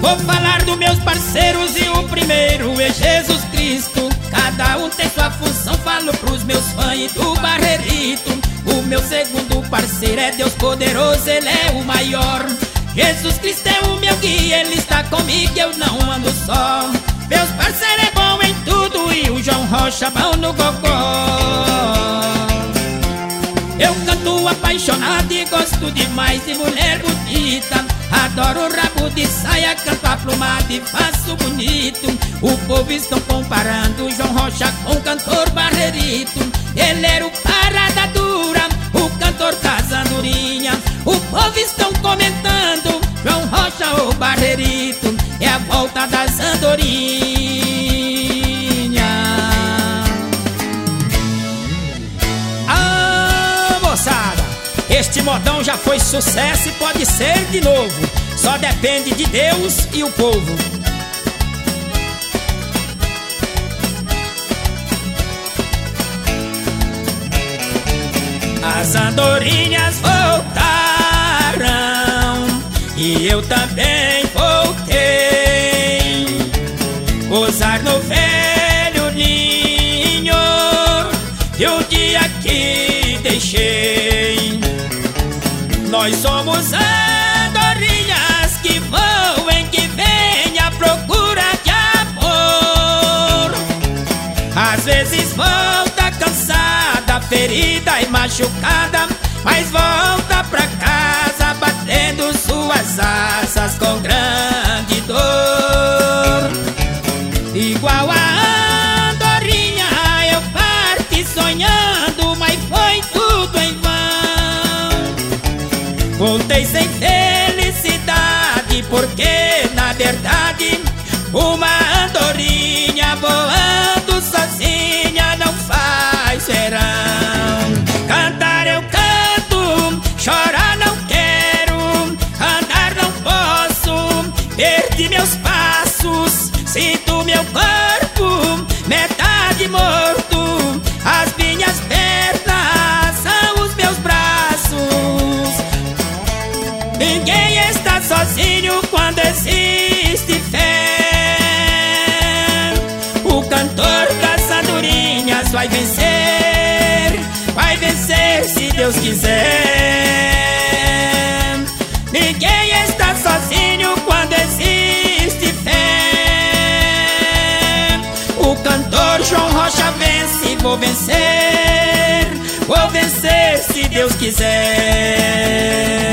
Vou falar dos meus parceiros e o primeiro é Jesus Cristo. Cada um tem sua função, falo pros meus fãs e do Barrerito. O meu segundo parceiro é Deus poderoso, Ele é o maior. Jesus Cristo é o meu guia, Ele está comigo, eu não ando só. Meus parceiros é bom em tudo e o João Rocha bom no gogó. Eu canto apaixonado e gosto demais de mulher bonita. Adoro o rabo de saia, canto aplumado e faço bonito. O povo estão comparando o João Rocha com o cantor Barrerito. Ele era o parada dura, o cantor das andorinhas. O povo estão comentando, João Rocha ou Barrerito, é a volta das andorinhas. Ah, moçada, este modão já foi sucesso e pode ser de novo. Só depende de Deus e o povo. As andorinhas voltaram e eu também voltei. Pousar no velho ninho e o dia que deixei. Nós somos andorinhas que voam, que vêm à procura de amor. Às vezes volta cansada, ferida e machucada, mas volta pra casa batendo suas asas com grande dor. Igual a andorinha eu parti sonhando, mas foi tudo em vão. Voltei sem felicidade, porque na verdade uma andorinha voando sozinha não faz verão. Cantar eu canto, chorar não quero, andar não posso, perdi meus passos, sinto meu corpo metade morto. As minhas pernas são os meus braços. Ninguém está sozinho quando existe fé. O cantor das andorinhas vai vencer se Deus quiser. Ninguém está sozinho quando existe fé. O cantor João Rocha vence, vou vencer se Deus quiser.